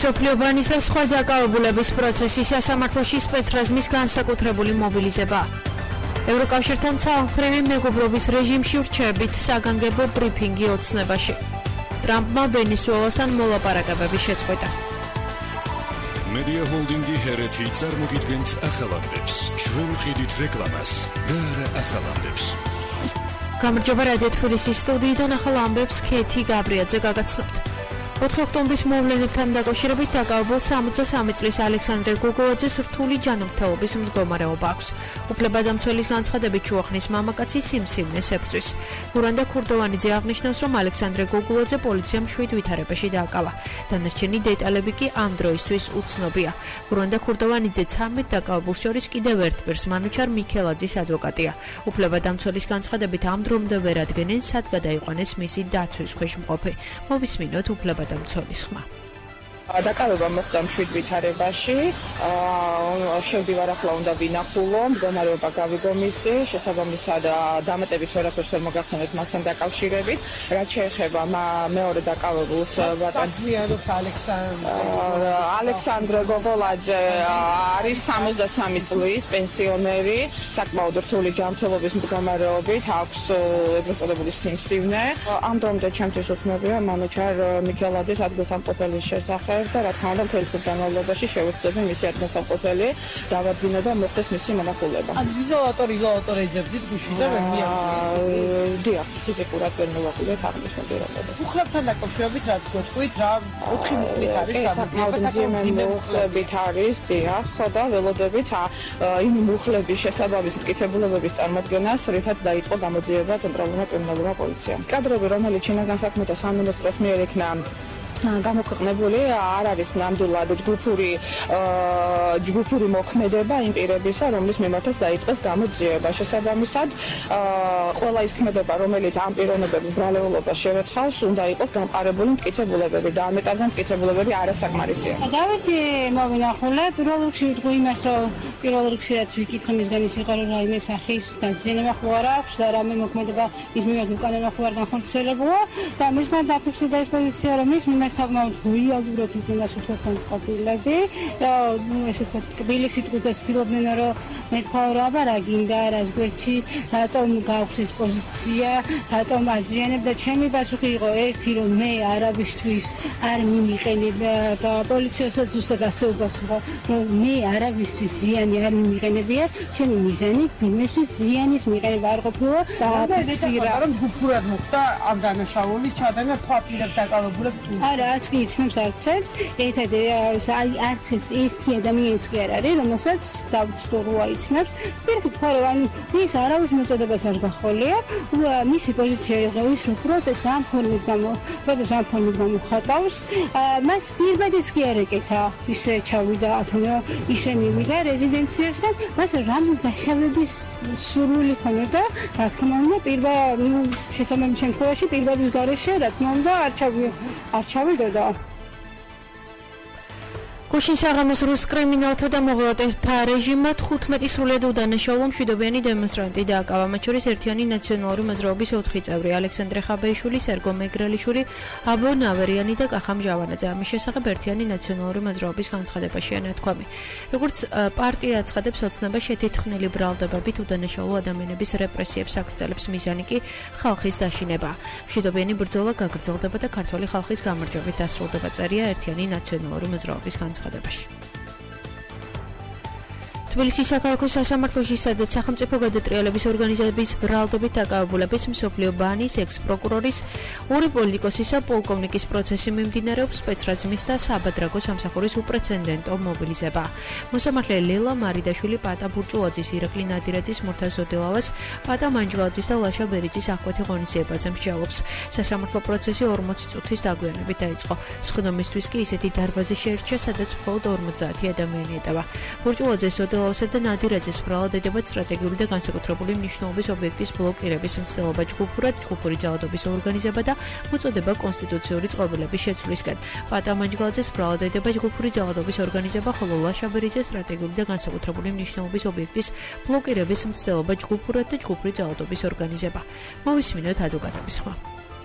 მსოფლიო ბანის და სხვა დაკავებულების პროცესის სასამართლოში სპეცრაზმის განსაკუთრებული მობილიზება. ევროკავშირთან ცალმხრივი მეგობრობის რეჟიმში ურჩევით საგანგებო ბრიფინგი ოცნებაში. ტრამპმა ვენესუელასთან მოლაპარაკებების შეწყვეტა. Media Holdingi Hereti წარმოგიდგენთ ახალამდებს. ჩვენ ვყიდით რეკლამას და არა ახალამდებს. გამარჯობა რადიო თბილისის სტუდიიდან ახალ ამბებს ქეთი გაბრიაძე გაგაცნობთ. 4 ოქტომბრის მოვლენებთან დაკავშირებით დაკავებულ 63 წლის ალექსანდრე გოგოლაძეს რთული ჯანმრთელობის მდგომარეობა აქვს. უფლებადამცველის განცხადებით შუახნის მამაკაცი სიმსივნეს ებრძვის. გურანდა ქურდოვანიძე აღნიშნავს, რომ ალექსანდრე გოგოლაძე პოლიციამ 7 ვითარებაში დააკავა. დანარჩენი დეტალები კი ამ დროისთვის უცნობია. გურანდა ქურდოვანიძე 13 დაკავებულს შორის კიდევ ერთ პირს მანუჩარ მიქელაძის ადვოკატია. უფლებადამცველის განცხადებით ამ დრომდე ვერ ადგენენ, სად გადაიყვანეს მისი დაცვის ქვეშ მყოფი. მოვისმინოთ უფლებადამცველის ხმა. დაკავება მოხდა 7 ვითარებაში. შევდივარ ახლა უნდა ვინახულო, მდგომარეობა გავიგო მისი, შესაბამისად დამატებით ვერაფერს ვერ მოგახსენებთ მასთან დაკავშირებით. რაც შეეხება მეორე დაკავებულს ბატონს ალექსანდრე გოგოლაძე არის 63 წლის პენსიონერი, საკმაოდ რთული ჯანმრთელობის მდგომარეობით, აქვს ეგრეთ წოდებული სიმსივნე. ამ დრომდე ჩემთვის უცნობია მანუჩარ მიქელაძის ადგილსამყოფელის შესახებ. და რა თქმა უნდა მთელი ხნის განმავლობაში შევეცდები მისი ადგილსამყოფელი დავადგინო და მოხდეს მისი მონახულება. იზოლატორი ეძებდით გუშინ და ვერ მიაგვიყვეთ. დიახ, ფიზიკურად ვერ მოვაკვირდეთ აღნიშნულ პიროვნებას. მუხლებთან დაკავშირებით რაც გეტყვით, რა 4 მუხლით არის გამოძიება მუხლებით არის, დიახ, და ველოდებით იმ მუხლების შესაბამის მტკიცებულებების წარმოქმნას, რითაც დაიწყო გამოძიება ცენტრალურმა კრიმინალურმა პოლიციამ. კადრები, რომელიც შინაგან საქმეთა სამინისტროს მიერ იქნა გამოქვეყნებული, არ არის ნამდვილად ჯგუფური მოქმედება იმ პირებისა, რომლის მიმართაც დაიწყეს გამოძიება. შესაბამისად, ყველა ის ქმედება, რომელიც ამ პიროვნებების ბრალეულობას შერეცხავს, უნდა იყოს გამყარებული მტკიცებულებები და ამ ეტაპზე მტკიცებულებები არასაკმარისია. დავით მოვინახულე, პირველ რიგში ვიტყვი იმას, რომ პირველ რიგში რაც ვიკითხე მისგან ის იყო, რომ რაიმე სახის დაზიანება ხო არ აქვს და რამე მოქმედება ის მიმართ უკანონო ხო არ განხორციელებულა და მისგან დაფიქსირდა ეს პოზიცია, რომ ის საკმაოდ რეალურად იქნება ასე განწყობილები, რომ ესე ვთქვათ, თბილისით გულდასtildeობდნენ, რომ მეთქვა რა აბა რა გინდა, რას გვერდში, რატომ გაქვს ეს პოზიცია, რატომ აზიანებდა. ჩემი პასუხი იყო ერთი, რომ მე არავისთვის არ მიმიყენებია და პოლიციასაც ზუსტად ასე უპასუხა, რომ მე არავისთვის ზიანი არ მიმიყენებია, ჩემი მიზანი იმისთვის ზიანის მიყენება არ ყოფილა და აფიქსირა. რომ ჯგუფურად მოხდა ამ დანაშაულის ჩადენა სხვა პირებს დაკავებულებს თუ არც კი იცნობს არცეც, ერთად არცეც ერთი ადამიანიც კი არ არის, რომელსაც დავწდო რო აიცნობს. პირიქით ხო რომ ის არავის მოწოდებას არ გახოლია, მისი პოზიცია იყო ის, რომ პროტესტს ამ ფორმით გამოხატავს. მას პირბადიც კი არ ეკეთა, ისე ჩავიდა ათონო, ისე მივიდა რეზიდენციასთან, მას რამის დაშავების სურვილი ჰქონდა, რა თქმა უნდა, შესაბამის შემთხვევაში პირბადის გარეშე, რა თქმა უნდა, არ ჩავიდოდა. გუშინ საღამოს რუს კრიმინალთა და მოღალატეთა რეჟიმმა 15 სრულიად უდანაშაულო მშვიდობიანი დემონსტრანტი დააკავა. მათ შორის ერთიანი ნაციონალური მოძრაობის 4 წევრი: ალექსანდრე ხაბეიშვილი, სერგო მეგრელიშვილი, აბო ნავერიანი და კახამ ჟავანაძე. ამის შესახებ ერთიანი ნაციონალური მოძრაობის განცხადებაშია ნათქვამი. როგორც პარტია აცხადებს, ოცნება შეთითხნილი ბრალდებებით უდანაშაულო ადამიანების რეპრესიებს აგრძელებს, მიზანი კი ხალხის დაშინება. მშვიდობიანი ბრძოლა გაგრძელდება და ქართული ხალხის გამარჯვებით დასრულდება, წერია ერთიანი ნაციონალური მოძრაობის განცხადებაში. თბილისის საქალაქო სასამართლოში, სადაც სახელმწიფო გადატრიალების ორგანიზების ბრალდებით დაკავებულების მსოფლიო ბანის ექს-პროკურორის, ორი პოლიტიკოსისა პოლკოვნიკის პროცესი მიმდინარეობს, სპეცრაზმის და საბადრაგო სამსახურის უპრეცედენტო მობილიზება. მოსამართლე ლელა მარიდაშვილი პატა ბურჭულაძის, ირაკლი ნადირაძის, მურთაზ ზოდილავას, პატა მანჯგალაძის და ლაშა ბერიძის აღკვეთი ღონისძიებაზე მსჯელობს. სასამართლო პროცესი 40 წუთის დაგვიანებით დაიწყო. სხდომისთვის კი ისეთი დარბაზი შეირჩა, სადაც მხოლოდ 50 ადამიანი ეტევა. ბურჭულაძეს ლავასა და ნადირაძის ბრალდებად სტრატეგიული და განსაკუთრებული მნიშვნელობის ობიექტის ბლოკირების მცდელობა ჯგუფური ძალადობის ორგანიზება და მოწოდება კონსტიტუციური წყობილების შეცვლისკენ. პატა მანჯგალაძეს ბრალდება ჯგუფური ძალადობის ორგანიზება, ხოლო ლაშა ბერიძეს სტრატეგიული და განსაკუთრებული მნიშვნელობის ობიექტის ბლოკირების მცდელობა ჯგუფურად და ჯგუფური ძალადობის ორგანიზება. მოვისმინოთ ადვოკატების ხმა.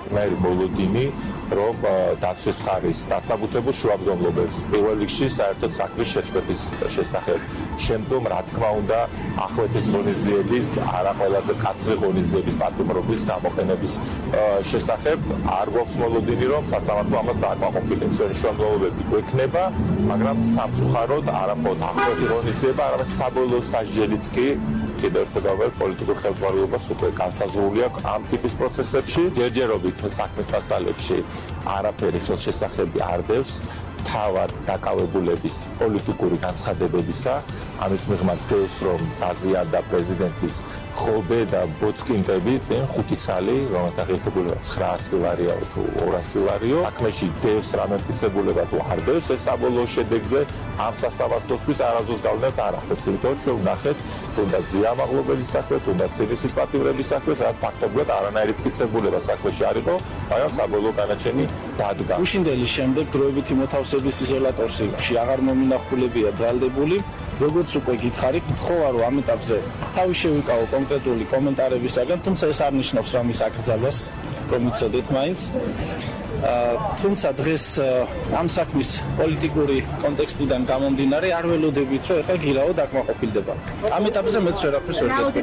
საკმაერი მოლოდინი, რომ დაცვის მხარის დასაბუთებულ შუამდგომლობებს პირველ რიგში საერთოდ საქმის შეწყვეტის შესახებ. შემდგომ, რა თქმა უნდა, ახალეთის ღონისძიების, არა ყველაზე კაცრი ღონისძიების პატიმრობის გამოყენების შესახებ არ გვაქვს მოლოდინი, რომ სასამართლო ამას დააკმაყოფილებს. შუამდგომლობები გვექნება, მაგრამ სამწუხაროდ არა მხოლოდ ახალეთი ღონისძიება, არამედ საბოლოო სასჯელიც კი კიდევ ერთხელ პოლიტიკურ ხელმძღვანელობას უკვე განსაზღვრული აქვს ამ ტიპის პროცესებში. ჯერჯერობით საქმის მასალებში არაფერი ხელშესახები არ დევს თავად დაკავებულების პოლიტიკური განცხადებებისა. ამის მიღმა დევს, რომ დაზიანდა პრეზიდენტის ხობე და ბოцკინტები წინ 5 წალი, რომელთა ღირებულება 900 ლარიაო თუ 200 ლარიო. საქმეში დევს რამემტკიცებულება თუ არ დევს, ეს საბოლოო შედეგზე ამ სასამართლოსთვის არასდროს გავლენას არ ახდენს. იმიტომ რომ ვნახეთ, თუნდაც ზიამაღლობელის საქმე, თუნდაც სილისის პატიმრების საქმე, სადაც ფაქტობრივად არანაირი მტკიცებულება საქმეში არ იყო, მაგრამ საბოლოო განაჩენი დადგა. უშინდელის შემდეგ დროებითი მოთავსების იზოლატორში აღარ მომინახულებია ბრალდებული. როგორც უკვე გითხარით, თხოვა რომ ამ ეტაპზე თავი შევიკავო კონკრეტული კომენტარებისაგან, თუმცა ეს არ ნიშნავს რომ ის აკრძალვას, რომ იცოდეთ მაინც. თუმცა დღეს ამ საქმის პოლიტიკური კონტექსტიდან გამომდინარე არ ველოდებით, რომ ეხლა გირაო დაკმაყოფილდება. ამ ეტაპზე მეც ვერაფერს ვერ გეტყვით.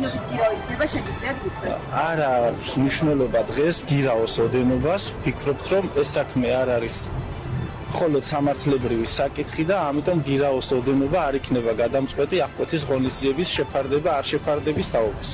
არა აქვს მნიშვნელობა დღეს გირაოს ოდენობას, ვფიქრობთ, რომ ეს საქმე არ არის მხოლოდ სამართლებრივი საკითხი და ამიტომ გირაოს ოდენობა არ იქნება გადამწყვეტი ახალეთის ღონისძიების შეფარდება არ შეფარდების თაობის.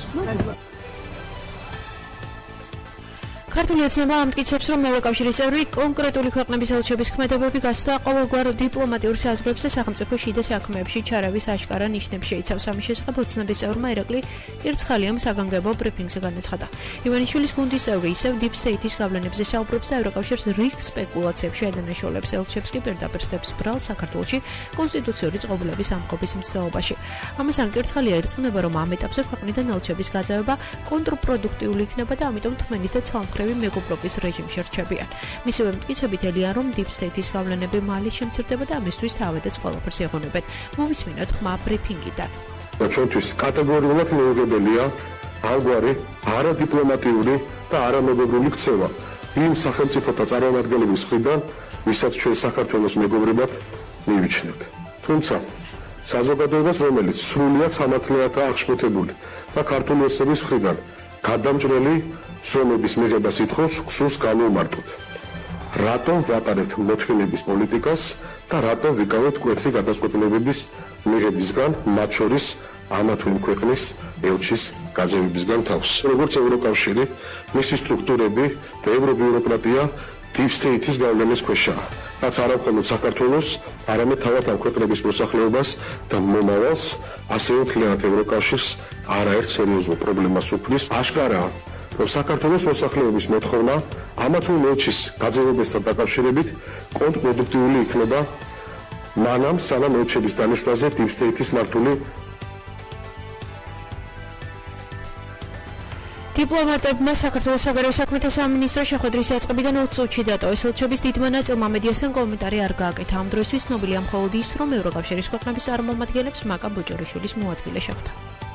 ქართული ოცნება ამტკიცებს, რომ ევროკავშირის წევრი კონკრეტული ქვეყნების ელჩების ქმედებები გასცდა ყოველგვარ დიპლომატიურ საზღვრებს და სახელმწიფო შიდა საქმეებში ჩარავის აშკარა ნიშნებს შეიცავს. ამის შესახებ ოცნების წევრმა ირაკლი კირცხალიამ საგანგებო ბრიფინგზე განაცხადა. ივანიშვილის გუნდის წევრი ისევ დიპ სტეიტის გავლენებზე საუბრობს და ევროკავშირს რიგ სპეკულაციებში ადანაშაულებს. ელჩებს კი პირდაპირ სტებს ბრალს საქართველოში კონსტიტუციური წყობილების ამყოფის მცდელობაში. ამასთან კირცხალია ირწმუნება, რომ ამ ეტაპზე ქვეყნიდან ელჩების გაძევება კონტრპროდუქტიული იქნება და ამიტომ თმენის და ცალმხრივი მეგობრობის რეჟიმში რჩებიან. მისივე მტკიცებით ელია, რომ დიპ სტეიტის გავლენები მალე შემცირდება და ამისთვის თავადაც ყველაფერს ეღონებენ. მოვისმინოთ ხმა ბრიფინგიდან. ჩვენთვის კატეგორიულად მიუღებელია ამგვარი არადიპლომატიური და არამეგობრული ქცევა იმ სახელმწიფოთა წარმომადგენლების მხრიდან, ვისაც ჩვენ საქართველოს მეგობრებად მივიჩნევთ. თუმცა საზოგადოებას, რომელიც სრულიად სამართლიანადაა აღშფოთებული და ქართული ოცნების მხრიდან გადამჭრელი ზომების მიღებას ითხოვს, გსურს განვუმარტოთ. რატომ ვატარებთ მოთმინების პოლიტიკას და რატომ ვიკავებთ მკვეთრი გადაწყვეტილებების მიღებისგან, მათ შორის ამა თუ იმ ქვეყნის ელჩის გაძევებისგან თავს. როგორც ევროკავშირი, მისი სტრუქტურები და ევრობიუროკრატია დიპ სტეიტის გავლენის ქვეშაა, რაც არა მხოლოდ საქართველოს, არამედ თავად ამ ქვეყნების მოსახლეობას და მომავალს, ასევე მთლიანად ევროკავშირს არაერთ სერიოზულ პრობლემას უქმნის. აშკარაა, რომ საქართველოს მოსახლეობის მოთხოვნა ამა თუ იმ ელჩის გაძევებასთან დაკავშირებით კონტრპროდუქტიული იქნება, მანამ სანამ ელჩების დანიშვნაზე დიპ სტეიტის მართული დიპლომატებმა საქართველოს საგარეო საქმეთა სამინისტრო შეხვედრის დაწყებიდან 20 წუთში დატოვეს. ელჩების დიდმა ნაწილმა მედიასთან კომენტარი არ გააკეთა. ამ დროისთვის ცნობილია მხოლოდ ის, რომ ევროკავშირის ქვეყნების წარმომადგენლებს მაკა ბოჭორიშვილის მოადგილე შეხვდა.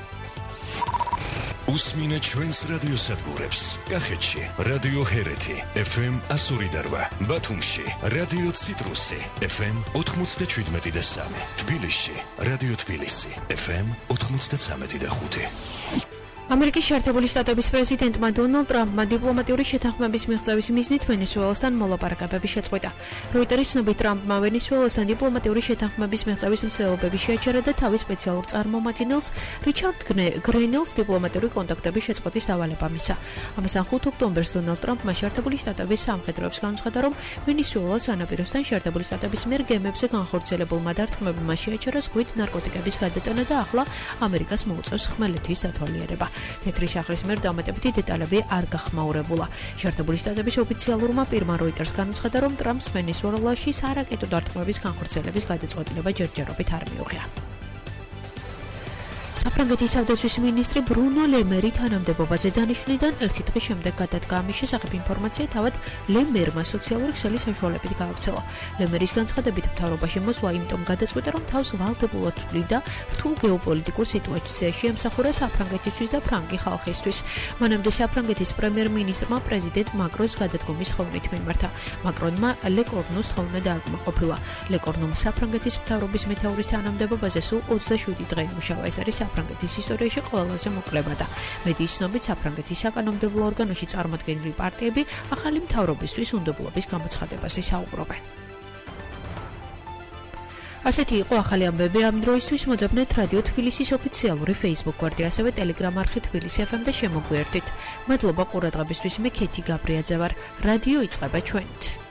უსმინეთ ჩვენს რადიოსადგურებს. კახეთში რადიო ჰერეთი FM 102.8, ბათუმში რადიო ციტრუსი FM 97.3, თბილისში რადიო თბილისი FM 93.5. ამერიკის შეერთებული შტატების პრეზიდენტმა დონალდ ტრამპმა დიპლომატიური შეთანხმების მიღწევის მიზნით ვენესუელასთან მოლაპარაკებები შეწყვეტა. როიტერის ცნობით ტრამპმა ვენესუელასთან დიპლომატიური შეთანხმების მიღწევის მცდელობები შეაჩერა და თავის სპეციალურ წარმომადგენელს რიჩარდ გრენელს დიპლომატიური კონტაქტების შეწყვეტის დავალება მისცა. ამასთან 5 ოქტომბერს დონალდ ტრამპმა შეერთებული შტატების სამხედროებს განუცხადა, რომ ვენესუელას სანაპიროსთან შეერთებული შტატების მიერ გემებზე განხორციელებულმა დარტყმებებმა შეაჩერა ზღვით ნარკოტიკების გადატანა და ახლა ამერიკას მოუწევს ხმელეთის დათვალიერება. თეთრი სახლის მიერ დამატებითი დეტალები არ გახმაურებულა. შეერთებული შტატების ოფიციალურმა პირმა როიტერს განუცხადა, რომ ტრამპს ვენესუელაში სარაკეტო დარტყმების განხორციელების გადაწყვეტილება ჯერჯერობით არ მიუღია. საფრანგეთის თავდაცვის მინისტრი ბრუნო ლე მერი თანამდებობაზე დანიშვნიდან ერთი დღის შემდეგ გადადგა ამის შესახებ ინფორმაცია თავად ლე მერმა სოციალური ქსელის საშუალებით გაავრცელა. ლე მერის განცხადებით მთავრობაში მოსვლა იმიტომ გადაწყვიტა, რომ თავს ვალდებულად თვლიდა რთულ გეოპოლიტიკურ სიტუაციაში ემსახურა საფრანგეთისთვის და ფრანგი ხალხისთვის. მანამდე საფრანგეთის პრემიერ-მინისტრმა პრეზიდენტ მაკრონს გადადგომის თხოვნით მიმართა. მაკრონმა ლე კორნუს თხოვნა დააკმაყოფილა. ლე კორნუმ საფრანგეთის მთავრობის მეთაურის თანამდებობაზე სულ 27 დღე იმუშავა. ეს არის საფრანგეთის ისტორიაში ყველაზე მოკლე ვადა. მედიის ცნობით საფრანგეთის საკანონმდებლო ორგანოში წარმოდგენილი პარტიები ახალი მთავრობისთვის უნდობლობის გამოცხადებაზე საუბრობენ. ასეთი იყო ახალი ამბები ამ დროისთვის. მოძებნეთ რადიო თბილისის ოფიციალური Facebook გვერდი, ასევე Telegram არხი თბილისი FM და შემოგვიერთით. მადლობა ყურადღებისთვის. მე ქეთი გაბრიაძე ვარ. რადიო იწყება ჩვენით.